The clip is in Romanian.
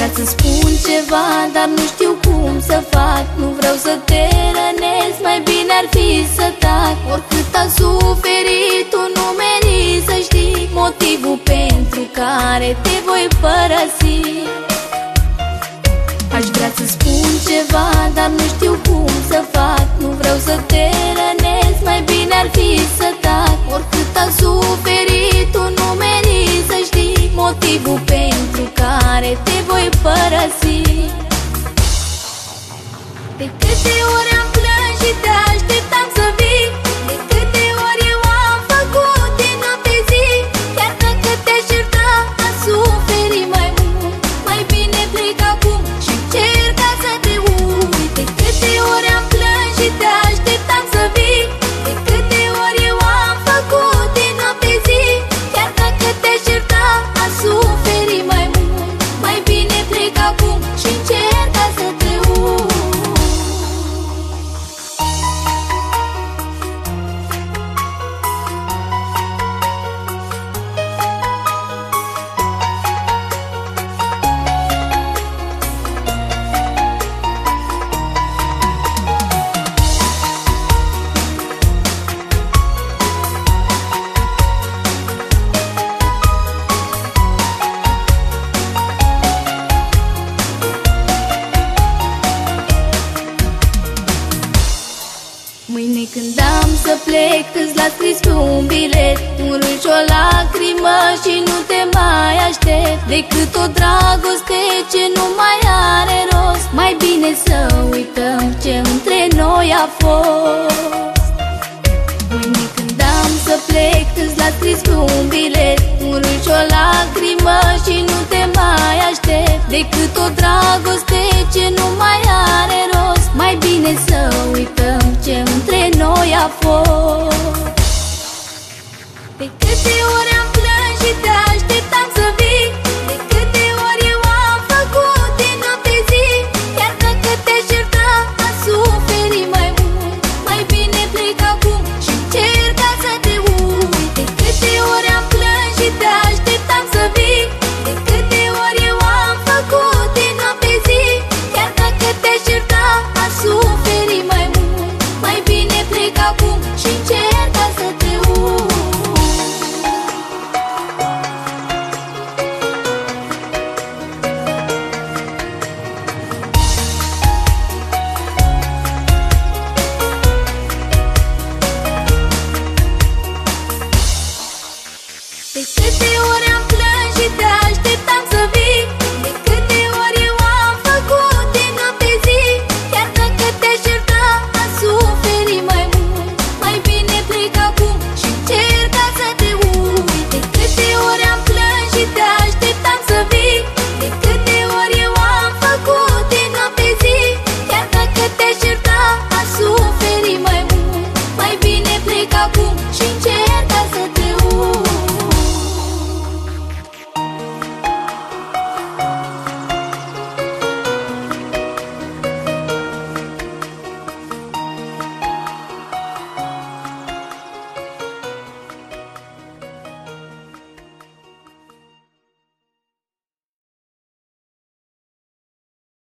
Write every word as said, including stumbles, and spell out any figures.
vrea să spun ceva, dar nu știu cum să fac. Nu vreau să te rănesc, mai bine ar fi să tac. Oricât am suferit, tu nu meriți să știi motivul pentru care te voi părăsi. Aș vrea să spun ceva, dar nu știu cum să fac. Nu vreau să te rănesc, mai bine ar fi să tac. Oricât am suferit, tu nu meriți să știi motivul pentru care te voi părăsi. De câte ori am plâns și te așteptam să vii, de câte ori eu am făcut din noapte zi. Chiar dacă te-aș ierta, aș suferi mai mult. Mai bine plec acum și încerca să te uit. De câte ori am plâns și te așteptam să vii, de câte ori eu am făcut din noapte zi. Chiar dacă te-aș ierta, aș suferi mai mult. Mai bine plec acum și încerca să te uit. Mâine când am să plec, îți las scris pe un bilet un râs și o lacrimă și nu te mai aștept. Decât o dragoste ce nu mai are rost, mai bine să uităm ce între noi a fost. Mâine când am să plec, îți las scris pe un bilet un râs și o lacrimă și nu te mai aștept. Decât o dragoste ce nu mai are rost, mai bine să uităm ce între noi a fost. De câte ori